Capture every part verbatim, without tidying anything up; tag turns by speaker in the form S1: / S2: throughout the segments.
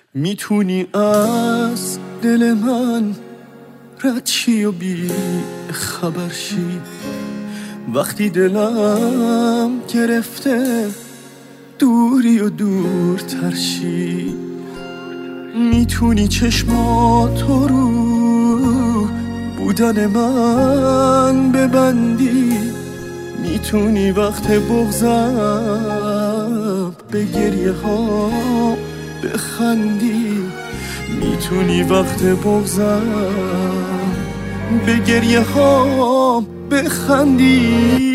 S1: میتونی از دل من رد شی و بی خبر شی وقتی دلم گرفته دوری و دورتر شی. میتونی چشماتو رو بودن من ببندی، میتونی وقت بغضم به گریه ها بخندی، میتونی وقت بغضم به گریه ها بخندی.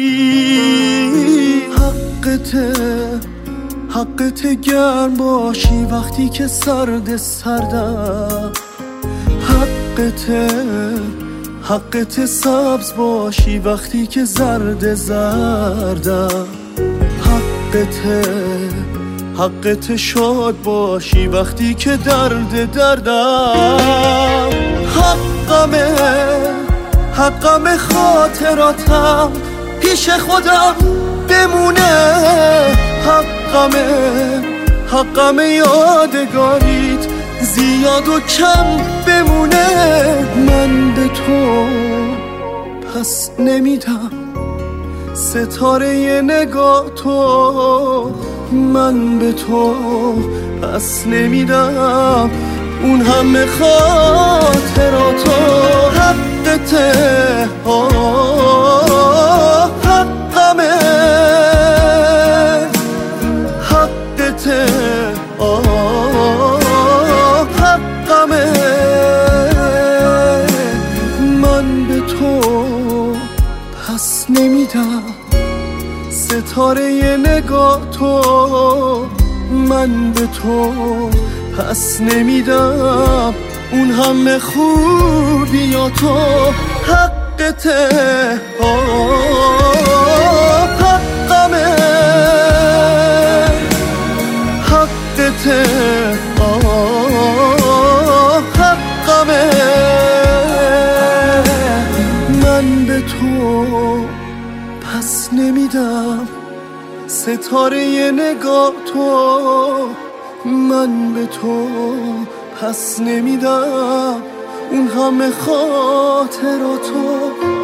S1: حقته حقته گرم باشی وقتی که سرد سردم، حقته حقته سبز باشی وقتی که زرد زردم، حقته حقته شاد باشی وقتی که درد دردم. حقمه حقمه خاطراتم پیش خودم بمونه، حقمه حقمه یادگاریت زیاد و کم بمونه. من به تو پس نمیدم ستاره نگاه تو، من به تو پس نمیدم اون همه خاطراتو. حقته آه حقمه حقته آه حقمه. من به تو پس نمیدم ستاره نگاه تو، من به تو پس نمیدم اون همه خوبیاتو. حقته آه حقمه حقته آه حقمه. من به تو پس نمیدم ستاره نگاه تو، من به تو پس نمیدم اون همه خاطراتو.